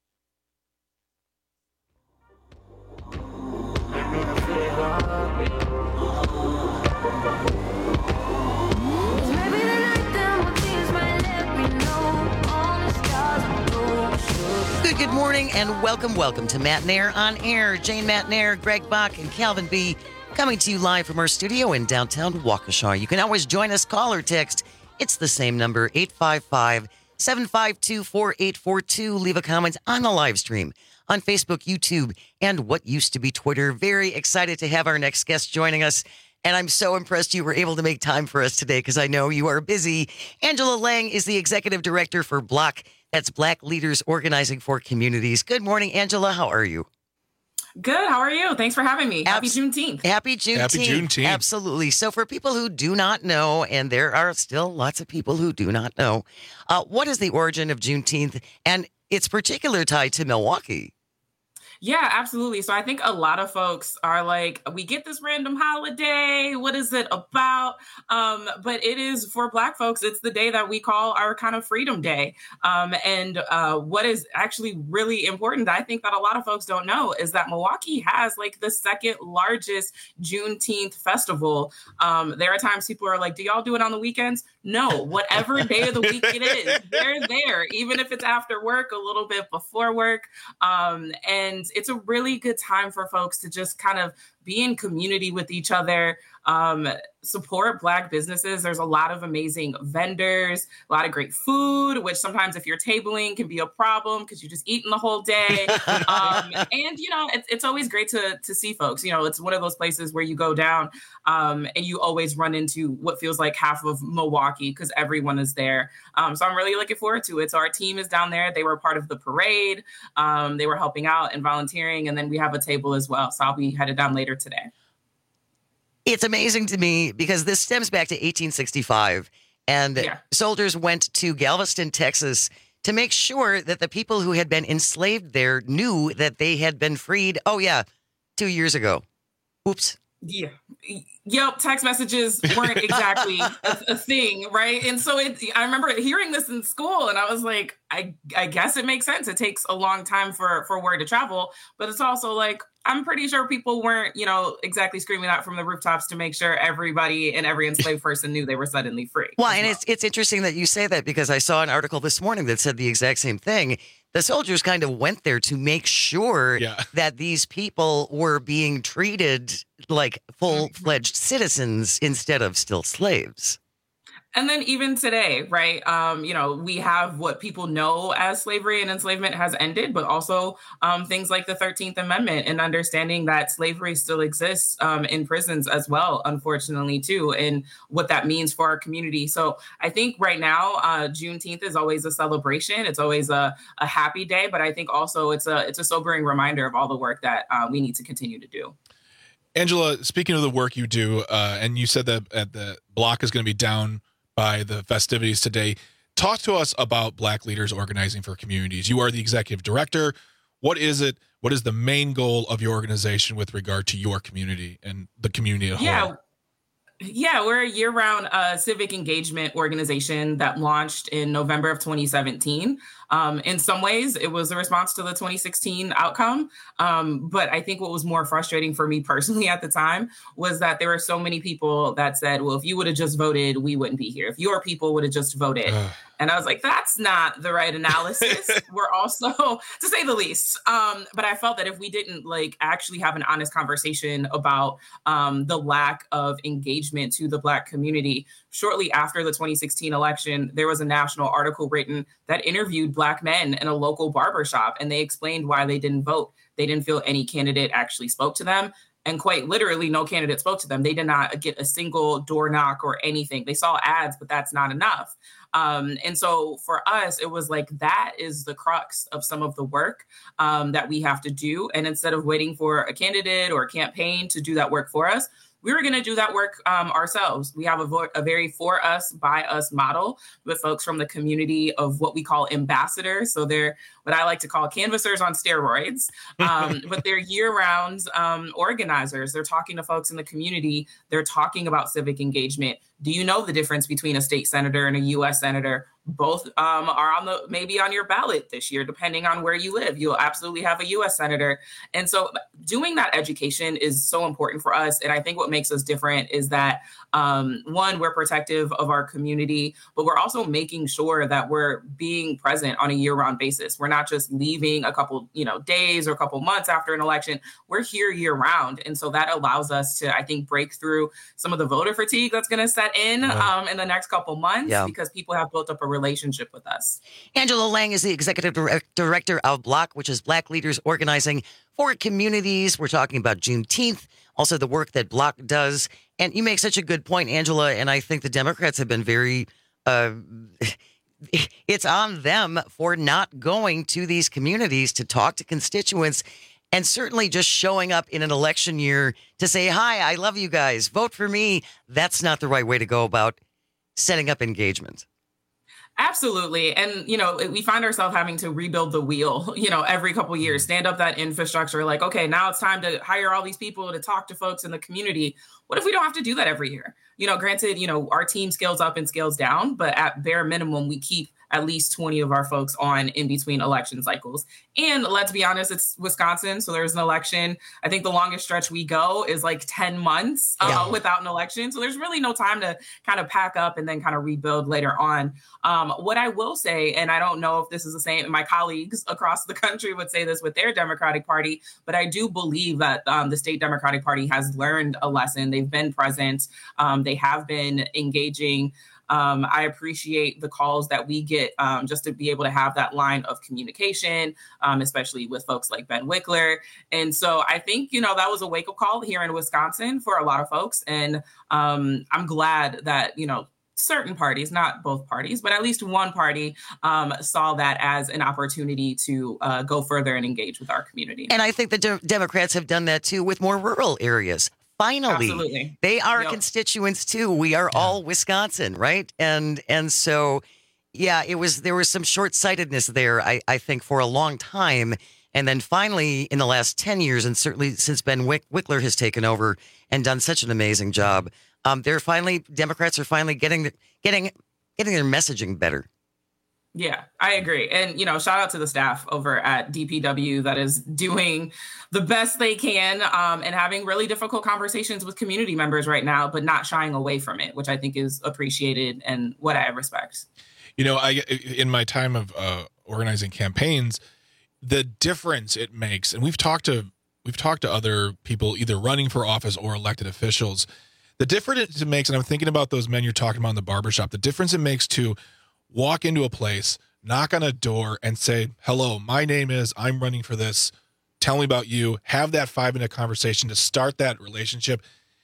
Good morning and welcome to Matt Nair on Air. Jane Matt Nair, Greg Bach, and Calvin B. coming to you live from our studio in downtown Waukesha. You can always join us, call or text. It's the same number, 855-752-4842. Leave a comment on the live stream on Facebook, YouTube, and what used to be Twitter. Very excited to have our next guest joining us. And I'm so impressed you were able to make time for us today because I know you are busy. Angela Lang is the executive director for BLOC. That's Black Leaders Organizing for Communities. Good morning, Angela. How are you? Good. How are you? Thanks for having me. Happy Juneteenth. Happy Juneteenth. Happy Juneteenth. Absolutely. So for people who do not know, and there are still lots of people who do not know, what is the origin of Juneteenth and its particular tie to Milwaukee? Yeah, absolutely. So I think a lot of folks are like, we get this random holiday. What is it about? But it is for Black folks. It's the day that we call our kind of Freedom Day. And what is actually really important that I think that a lot of folks don't know is that Milwaukee has like the second largest Juneteenth festival. There are times people are like, do y'all do it on the weekends? No, whatever day of the week it is, they're there, even if it's after work, a little bit before work. And it's a really good time for folks to just kind of be in community with each other, support Black businesses. There's a lot of amazing vendors, a lot of great food, which sometimes if you're tabling can be a problem because you're just eating the whole day. And, you know, it's always great to see folks. You know, it's one of those places where you go down and you always run into what feels like half of Milwaukee because everyone is there. So I'm really looking forward to it. So our team is down there. They were part of the parade. They were helping out and volunteering. And then we have a table as well. So I'll be headed down later today. It's amazing to me because this stems back to 1865, and soldiers went to Galveston, Texas, to make sure that the people who had been enslaved there knew that they had been freed. 2 years ago. Oops. Yeah. Yep. Text messages weren't exactly a thing, right? And so I remember hearing this in school and I was like, I guess it makes sense. It takes a long time for word to travel, but it's also like, I'm pretty sure people weren't, you know, exactly screaming out from the rooftops to make sure everybody and every enslaved person knew they were suddenly free. Well, and it's interesting that you say that because I saw an article this morning that said the exact same thing. The soldiers kind of went there to make sure that these people were being treated like full-fledged citizens instead of still slaves. And then even today, right, you know, we have what people know as slavery and enslavement has ended, but also things like the 13th Amendment and understanding that slavery still exists in prisons as well, unfortunately, too, and what that means for our community. So I think right now, Juneteenth is always a celebration. It's always a happy day, but I think also it's a sobering reminder of all the work that we need to continue to do. Angela, speaking of the work you do, and you said that the BLOC is going to be down by the festivities today. Talk to us about Black Leaders Organizing for Communities. You are the executive director. What is it? What is the main goal of your organization with regard to your community and the community at whole? Yeah, we're a year-round civic engagement organization that launched in November of 2017. In some ways, it was a response to the 2016 outcome. But I think what was more frustrating for me personally at the time was that there were so many people that said, well, if you would have just voted, we wouldn't be here. If your people would have just voted. And I was like, that's not the right analysis. We're also, to say the least. But I felt that if we didn't like actually have an honest conversation about the lack of engagement to the Black community, shortly after the 2016 election, there was a national article written that interviewed Black men in a local barbershop, and they explained why they didn't vote. They didn't feel any candidate actually spoke to them. And quite literally, no candidate spoke to them. They did not get a single door knock or anything. They saw ads, but that's not enough. And so for us, it was like, that is the crux of some of the work that we have to do. And instead of waiting for a candidate or a campaign to do that work for us, we were going to do that work ourselves. We have a very for us, by us model with folks from the community of what we call ambassadors. So they're what I like to call canvassers on steroids, but they're year-round organizers. They're talking to folks in the community. They're talking about civic engagement, Do you know the difference between a state senator and a U.S. senator? Both are maybe on your ballot this year, depending on where you live. You'll absolutely have a U.S. senator. And so doing that education is so important for us. And I think what makes us different is that, one, we're protective of our community, but we're also making sure that we're being present on a year-round basis. We're not just leaving a couple, days or a couple months after an election. We're here year-round. And so that allows us to, I think, break through some of the voter fatigue that's going to set in the next couple months because people have built up a relationship with us. Angela Lang is the executive director of BLOC, which is Black Leaders Organizing for Communities. We're talking about Juneteenth, also the work that BLOC does. And you make such a good point, Angela, and I think the Democrats have been very, it's on them for not going to these communities to talk to constituents, and certainly just showing up in an election year to say, hi, I love you guys, vote for me. That's not the right way to go about setting up engagement. Absolutely. And, we find ourselves having to rebuild the wheel, every couple of years, stand up that infrastructure like, okay, now it's time to hire all these people to talk to folks in the community. What if we don't have to do that every year? Granted, our team scales up and scales down, but at bare minimum, we keep at least 20 of our folks on in between election cycles. And let's be honest, it's Wisconsin, so there's an election. I think the longest stretch we go is like 10 months without an election. So there's really no time to kind of pack up and then kind of rebuild later on. What I will say, and I don't know if this is the same, my colleagues across the country would say this with their Democratic Party, but I do believe that the state Democratic Party has learned a lesson. They've been present. They have been engaging. I appreciate the calls that we get just to be able to have that line of communication, especially with folks like Ben Wickler. And so I think, that was a wake-up call here in Wisconsin for a lot of folks. And I'm glad that, certain parties, not both parties, but at least one party saw that as an opportunity to go further and engage with our community. And I think the Democrats have done that, too, with more rural areas. Finally, absolutely. They are constituents too. We are all Wisconsin, right? And so, there was some short-sightedness there, I think, for a long time. And then finally, in the last 10 years, and certainly since Ben Wickler has taken over and done such an amazing job, Democrats are finally getting their messaging better. Yeah, I agree. And, shout out to the staff over at DPW that is doing the best they can and having really difficult conversations with community members right now, but not shying away from it, which I think is appreciated and what I respect. In my time of organizing campaigns, the difference it makes, and we've talked to other people either running for office or elected officials, the difference it makes, and I'm thinking about those men you're talking about in the barbershop, the difference it makes to walk into a place, knock on a door and say, hello, my name is, I'm running for this. Tell me about you. Have that 5-minute conversation to start that relationship.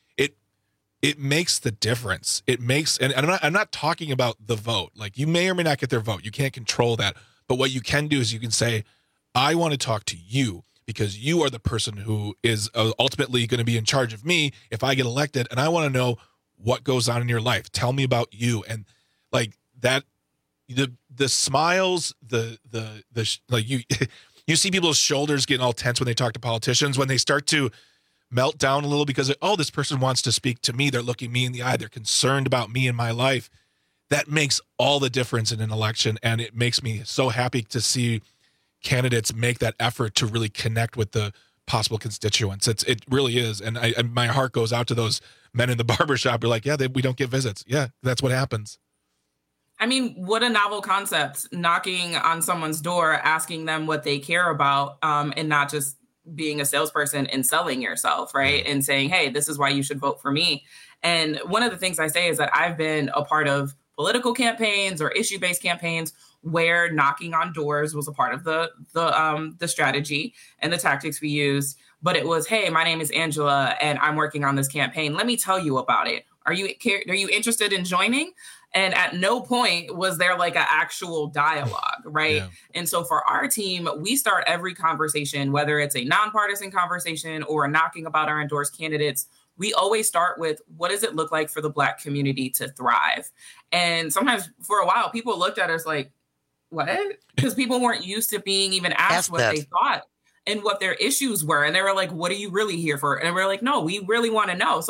It makes the difference. It makes, and I'm not talking about the vote. Like, you may or may not get their vote. You can't control that. But what you can do is you can say, I want to talk to you because you are the person who is ultimately going to be in charge of me if I get elected. And I want to know what goes on in your life. Tell me about you. And like that, the smiles, like you see people's shoulders getting all tense when they talk to politicians, when they start to melt down a little because, this person wants to speak to me. They're looking me in the eye. They're concerned about me and my life. That makes all the difference in an election. And it makes me so happy to see candidates make that effort to really connect with the possible constituents. It really is. And my heart goes out to those men in the barbershop who are like, we don't get visits. Yeah, that's what happens. I mean, what a novel concept, knocking on someone's door, asking them what they care about, and not just being a salesperson and selling yourself, right? And saying, hey, this is why you should vote for me. And one of the things I say is that I've been a part of political campaigns or issue-based campaigns where knocking on doors was a part of the strategy and the tactics we used. But it was, hey, my name is Angela and I'm working on this campaign. Let me tell you about it. Are you interested in joining? And at no point was there like an actual dialogue, right? Yeah. And so for our team, we start every conversation, whether it's a nonpartisan conversation or knocking about our endorsed candidates, we always start with, what does it look like for the Black community to thrive? And sometimes for a while, people looked at us like, what? Because people weren't used to being even asked what they thought and what their issues were. And they were like, what are you really here for? And we're like, no, we really want to know. So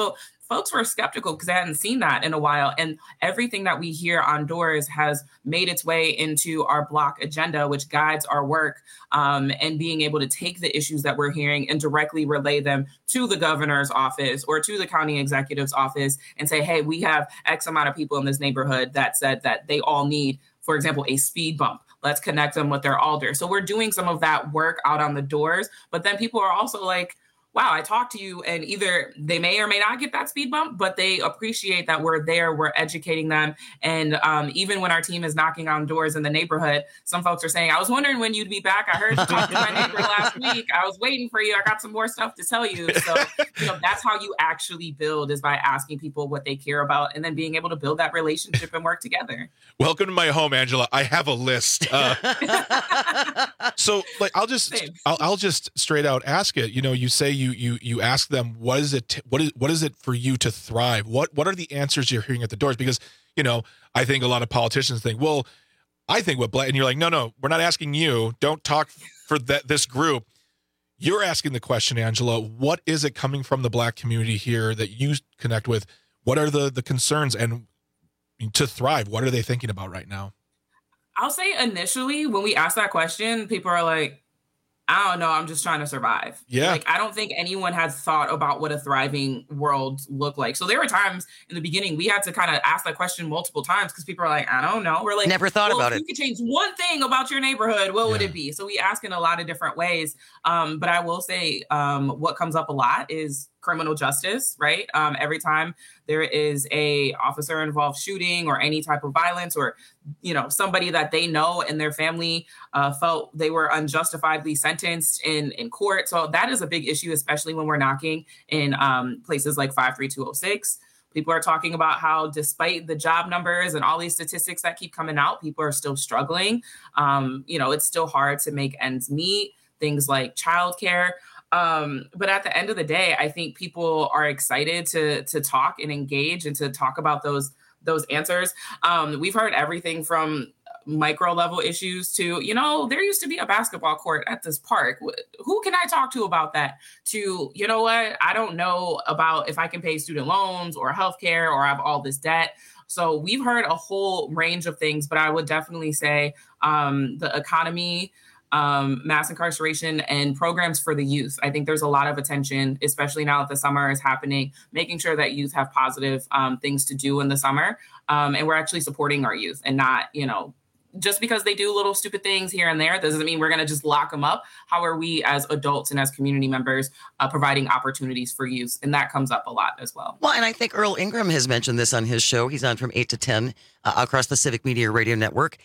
folks were skeptical because they hadn't seen that in a while. And everything that we hear on doors has made its way into our block agenda, which guides our work, and being able to take the issues that we're hearing and directly relay them to the governor's office or to the county executive's office and say, hey, we have X amount of people in this neighborhood that said that they all need, for example, a speed bump. Let's connect them with their alder. So we're doing some of that work out on the doors, but then people are also like, wow, I talked to you, and either they may or may not get that speed bump, but they appreciate that we're there, we're educating them. And even when our team is knocking on doors in the neighborhood, some folks are saying, I was wondering when you'd be back. I heard you talked to my neighbor last week. I was waiting for you. I got some more stuff to tell you. So, that's how you actually build, is by asking people what they care about and then being able to build that relationship and work together. Welcome to my home, Angela. I have a list. So I'll just straight out ask it. You say you ask them, what is it for you to thrive? What are the answers you're hearing at the doors? Because, I think a lot of politicians think, well, I think what black, and you're like, no, we're not asking you. Don't talk for this group. You're asking the question, Angela, what is it coming from the black community here that you connect with? What are the concerns, and to thrive, what are they thinking about right now? I'll say initially when we ask that question, people are like, I don't know, I'm just trying to survive. Yeah. Like, I don't think anyone had thought about what a thriving world looked like. So there were times in the beginning we had to kind of ask that question multiple times because people are like, I don't know. We're like, never thought about it. If you could change one thing about your neighborhood, what would it be? So we ask in a lot of different ways. But I will say what comes up a lot is criminal justice, right? Every time there is a officer involved shooting or any type of violence, or, somebody that they know and their family felt they were unjustifiably sentenced in court. So that is a big issue, especially when we're knocking in places like 53206. People are talking about how, despite the job numbers and all these statistics that keep coming out, people are still struggling. It's still hard to make ends meet, things like childcare. But at the end of the day, I think people are excited to talk and engage and to talk about those answers. We've heard everything from micro level issues to, there used to be a basketball court at this park. Who can I talk to about that? To, I don't know about if I can pay student loans or healthcare, or I have all this debt. So we've heard a whole range of things, but I would definitely say the economy, mass incarceration, and programs for the youth. I think there's a lot of attention, especially now that the summer is happening, making sure that youth have positive things to do in the summer. And we're actually supporting our youth, and not, just because they do little stupid things here and there, doesn't mean we're going to just lock them up. How are we as adults and as community members providing opportunities for youth? And that comes up a lot as well. Well, and I think Earl Ingram has mentioned this on his show. He's on from 8 to 10 across the Civic Media Radio Network.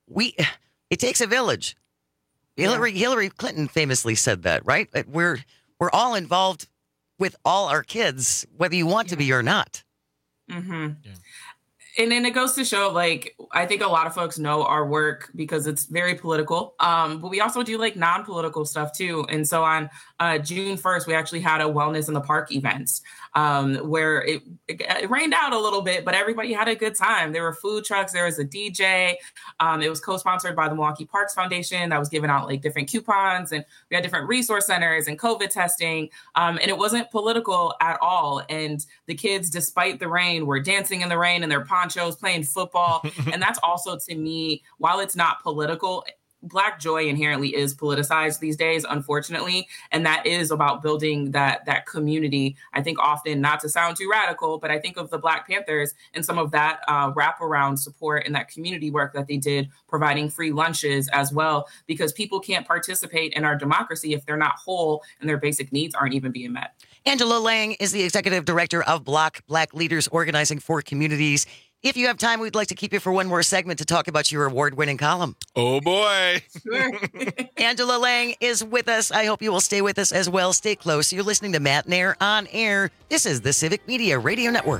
It takes a village. Hillary Clinton famously said that, right? We're all involved with all our kids, whether you want to be or not. Mm-hmm. Yeah. And then it goes to show, I think a lot of folks know our work because it's very political, but we also do non-political stuff too. And so on June 1st, we actually had a Wellness in the Park event where it rained out a little bit, but everybody had a good time. There were food trucks, there was a DJ. It was co-sponsored by the Milwaukee Parks Foundation that was giving out different coupons, and we had different resource centers and COVID testing. And it wasn't political at all. And the kids, despite the rain, were dancing in the rain in their ponchos, playing football. And that's also, to me, while it's not political, Black joy inherently is politicized these days, unfortunately. And that is about building that community. I think often, not to sound too radical, but I think of the Black Panthers and some of that wraparound support and that community work that they did, providing free lunches as well, because people can't participate in our democracy if they're not whole and their basic needs aren't even being met. Angela Lang is the executive director of Black Leaders Organizing for Communities. If you have time, we'd like to keep you for one more segment to talk about your award-winning column. Oh, boy. Sure. Angela Lang is with us. I hope you will stay with us as well. Stay close. You're listening to Matt Nair on Air. This is the Civic Media Radio Network.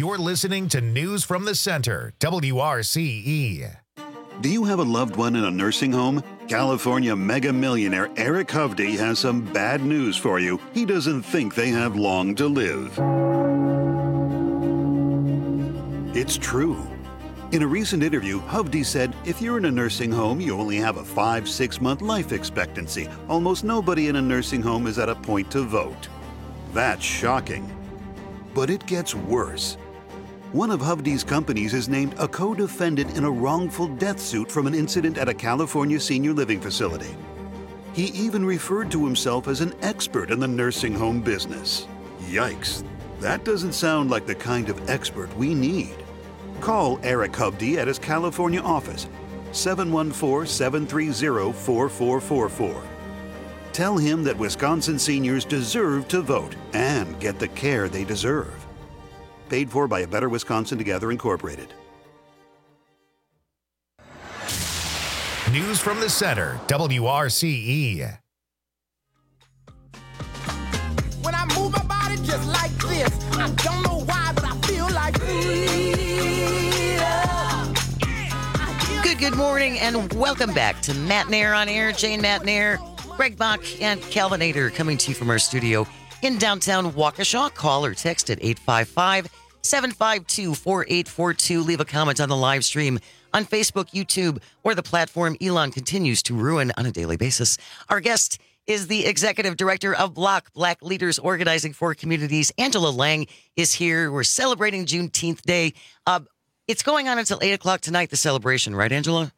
You're listening to News from the Center, WRCE. Do you have a loved one in a nursing home? California mega millionaire Eric Hovde has some bad news for you. He doesn't think they have long to live. It's true. In a recent interview, Hovde said, if you're in a nursing home, you only have a 5-6 month life expectancy. Almost nobody in a nursing home is at a point to vote. That's shocking. But it gets worse. One of Hovde's companies is named a co-defendant in a wrongful death suit from an incident at a California senior living facility. He even referred to himself as an expert in the nursing home business. Yikes. That doesn't sound like the kind of expert we need. Call Eric Hovde at his California office, 714-730-4444. Tell him that Wisconsin seniors deserve to vote and get the care they deserve. Paid for by A Better Wisconsin Together, Incorporated. News from the Center, WRCE. When I move my body just like this, I don't know why, but I feel like Good morning, and welcome back to Matt Nair on Air. Jane Matt Nair, Greg Bach, and Calvin Ader coming to you from our studio in downtown Waukesha. Call or text at 855-752-4842. Leave a comment on the live stream on Facebook, YouTube, or the platform Elon continues to ruin on a daily basis. Our guest is the executive director of Block, Black Leaders Organizing for Communities. Angela Lang is here. We're celebrating Juneteenth Day. It's going on until 8 o'clock tonight, the celebration, right, Angela?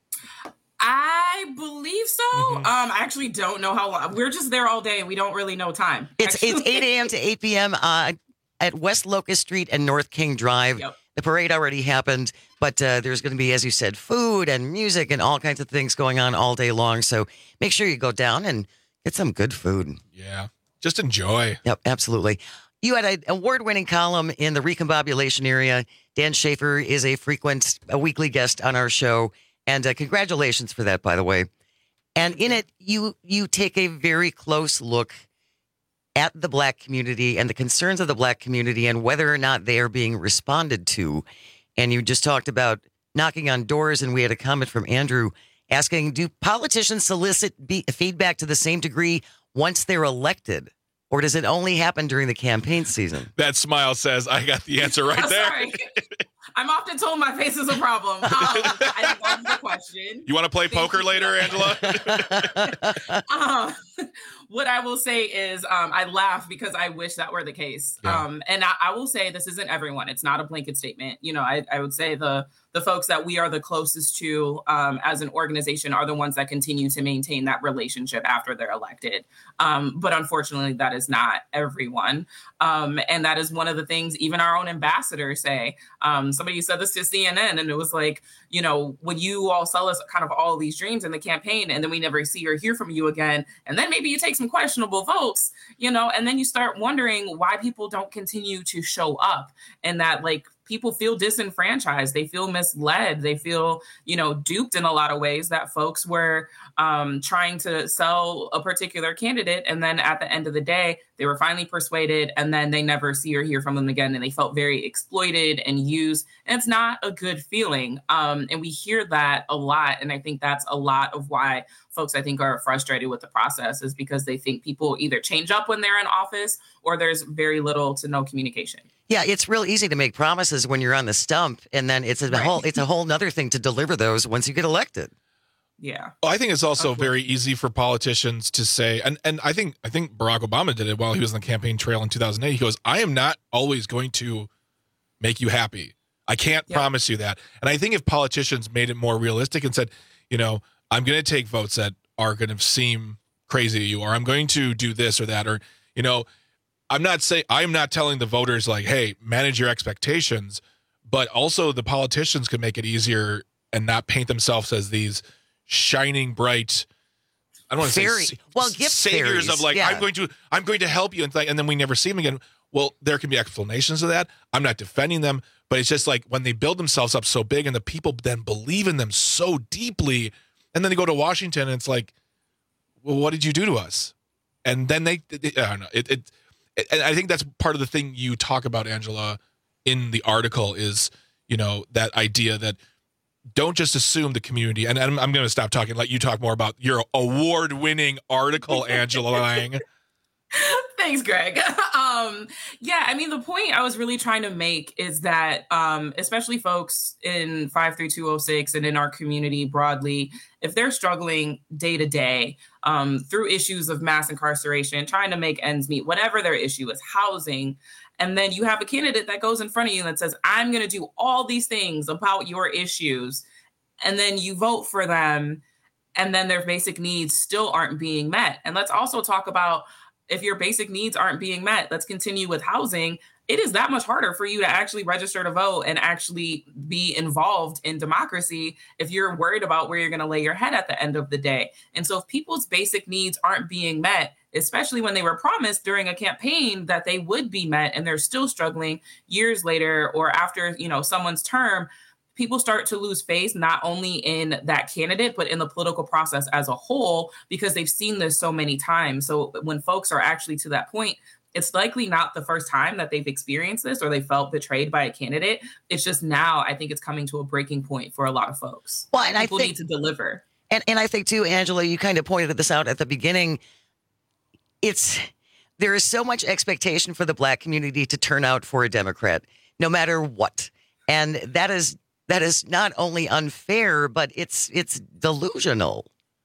I believe so. I actually don't know how long. We're just there all day. We don't really know time. It's 8 a.m. to 8 p.m. At West Locust Street and North King Drive. Yep. The parade already happened, but there's going to be, as you said, food and music and all kinds of things going on all day long. So make sure you go down and get some good food. Yeah, just enjoy. Yep, absolutely. You had an award-winning column in the recombobulation area. Dan Schaefer is a weekly guest on our show. And congratulations for that, by the way. And in it, you take a very close look at the Black community and the concerns of the Black community and whether or not they are being responded to. And you just talked about knocking on doors, and we had a comment from Andrew asking, do politicians solicit feedback to the same degree once they're elected? Or does it only happen during the campaign season? That smile says, I got the answer right there. Sorry. I'm often told my face is a problem. I love the question. You want to play poker later, Angela? What I will say is I laugh because I wish that were the case. Yeah. And I will say this isn't everyone. It's not a blanket statement. You know, I would say the folks that we are the closest to as an organization are the ones that continue to maintain that relationship after they're elected. But unfortunately, that is not everyone. And that is one of the things even our own ambassadors say. Somebody said this to CNN, and it was like, you know, when you all sell us kind of all these dreams in the campaign, and then we never see or hear from you again, and then maybe you take some questionable votes, you know, and then you start wondering why people don't continue to show up, and that like people feel disenfranchised, they feel misled, they feel, you know, duped in a lot of ways, that folks were trying to sell a particular candidate, and then at the end of the day, they were finally persuaded, and then they never see or hear from them again, and they felt very exploited and used, and it's not a good feeling. And we hear that a lot, and I think that's a lot of why folks, I think, are frustrated with the process, is because they think people either change up when they're in office, or there's very little to no communication. Yeah, it's real easy to make promises when you're on the stump, and then it's a whole nother thing to deliver those once you get elected. Yeah. Well, I think it's also very easy for politicians to say, and I think Barack Obama did it while he was on the campaign trail in 2008. He goes, I am not always going to make you happy. I can't promise you that. And I think if politicians made it more realistic and said, you know, I'm going to take votes that are going to seem crazy to you, or I'm going to do this or that, or, you know, I'm not telling the voters like, hey, manage your expectations, but also the politicians could make it easier and not paint themselves as these shining, bright, I don't want to say gift saviors fairies. of like, Yeah. I'm going to help you, and then we never see them again. Well, there can be explanations of that. I'm not defending them, but it's just like when they build themselves up so big and the people then believe in them so deeply, and then they go to Washington and it's like, well, what did you do to us? And then they I don't know. And I think that's part of the thing you talk about, Angela, in the article is, that idea that don't just assume the community. And I'm going to stop talking, let you talk more about your award-winning article, Angela Lang. Thanks, Greg. The point I was really trying to make is that, especially folks in 53206 and in our community broadly, if they're struggling day to day through issues of mass incarceration, trying to make ends meet, whatever their issue is, housing, and then you have a candidate that goes in front of you that says, I'm going to do all these things about your issues, and then you vote for them, and then their basic needs still aren't being met. And let's also talk about, if your basic needs aren't being met, let's continue with housing. It is that much harder for you to actually register to vote and actually be involved in democracy if you're worried about where you're going to lay your head at the end of the day. And so if people's basic needs aren't being met, especially when they were promised during a campaign that they would be met, and they're still struggling years later or after, someone's term, people start to lose faith, not only in that candidate, but in the political process as a whole, because they've seen this so many times. So when folks are actually to that point, it's likely not the first time that they've experienced this or they felt betrayed by a candidate. It's just now, I think it's coming to a breaking point for a lot of folks. Well, and people need to deliver. And I think too, Angela, you kind of pointed this out at the beginning. There is so much expectation for the Black community to turn out for a Democrat, no matter what. And that is not only unfair, but it's delusional.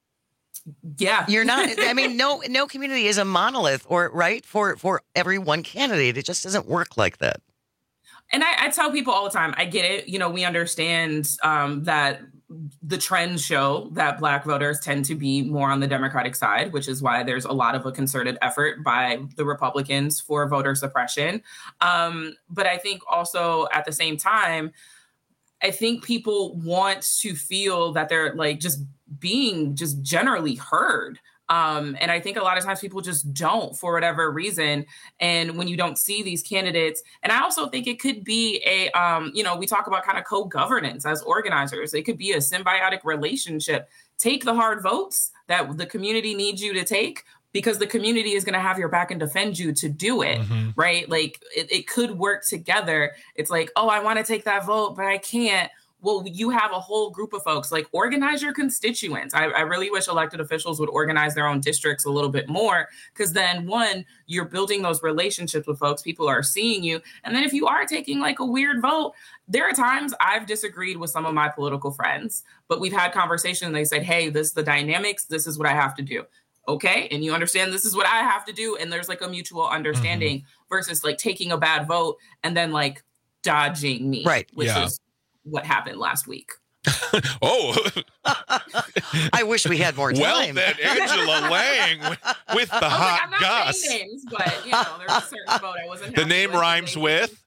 Yeah. You're not, no community is a monolith for every one candidate. It just doesn't work like that. And I tell people all the time, I get it. We understand that the trends show that Black voters tend to be more on the Democratic side, which is why there's a lot of a concerted effort by the Republicans for voter suppression. But I think also at the same time, I think people want to feel that they're just being generally heard. And I think a lot of times people just don't for whatever reason. And when you don't see these candidates, and I also think it could be we talk about kind of co-governance as organizers. It could be a symbiotic relationship. Take the hard votes that the community needs you to take, because the community is going to have your back and defend you to do it, right? It could work together. It's I want to take that vote, but I can't. Well, you have a whole group of folks, organize your constituents. I really wish elected officials would organize their own districts a little bit more, because then, one, you're building those relationships with folks. People are seeing you. And then if you are taking a weird vote, there are times I've disagreed with some of my political friends, but we've had conversations and they said, hey, this is the dynamics. This is what I have to do. Okay. And you understand this is what I have to do. And there's a mutual understanding versus taking a bad vote and then dodging me, right? Which is what happened last week. Oh, I wish we had more time. Well, then, Angela Lang with the hot I'm not goss. saying names, but there's a certain vote I wasn't. The name rhymes with.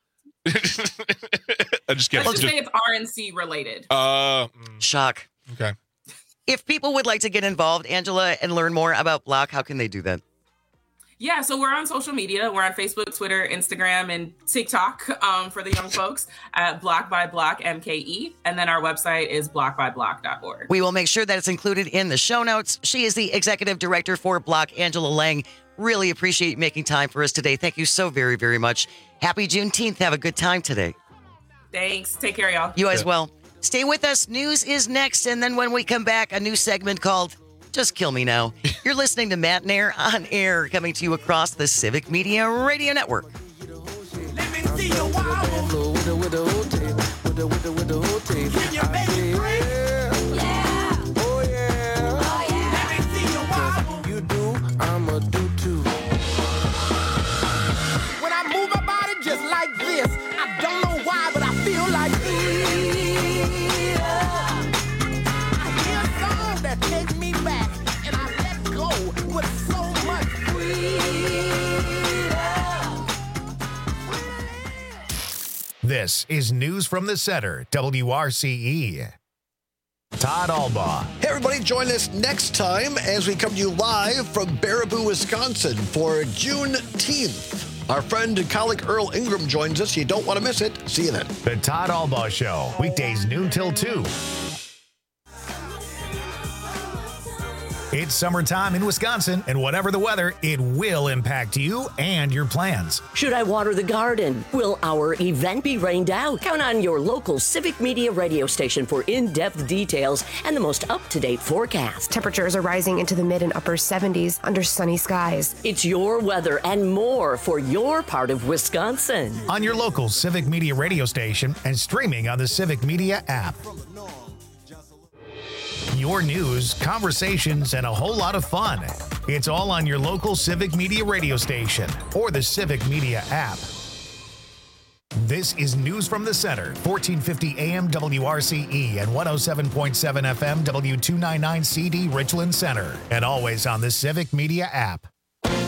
I'm just kidding. Let's just say it's RNC related. Shock. Okay. If people would like to get involved, Angela, and learn more about Block, how can they do that? Yeah, so we're on social media. We're on Facebook, Twitter, Instagram, and TikTok for the young folks at Block by Block MKE. And then our website is blockbyblock.org. We will make sure that it's included in the show notes. She is the executive director for Block, Angela Lang. Really appreciate you making time for us today. Thank you so very, very much. Happy Juneteenth. Have a good time today. Thanks. Take care, y'all. You as well. Stay with us. News is next. And then when we come back, a new segment called Just Kill Me Now. You're listening to Matt and Air on Air, coming to you across the Civic Media Radio Network. When I move my body just like this, I don't know why, but I feel like I hear a song that takes me back, and I let go with so much freedom. This is News from the Center, WRCE. Todd Albaugh. Hey, everybody, join us next time as we come to you live from Baraboo, Wisconsin for Juneteenth. Our friend and colleague Earl Ingram joins us. You don't want to miss it. See you then. The Todd Albaugh Show, weekdays noon till 2. It's summertime in Wisconsin, and whatever the weather, it will impact you and your plans. Should I water the garden? Will our event be rained out? Count on your local Civic Media radio station for in-depth details and the most up-to-date forecast. Temperatures are rising into the mid and upper 70s under sunny skies. It's your weather and more for your part of Wisconsin. On your local Civic Media radio station and streaming on the Civic Media app. Your news, conversations, and a whole lot of fun. It's all on your local Civic Media radio station or the Civic Media app. This is News from the Center, 1450 AM WRCE and 107.7 FM W299CD Richland Center, and always on the Civic Media app.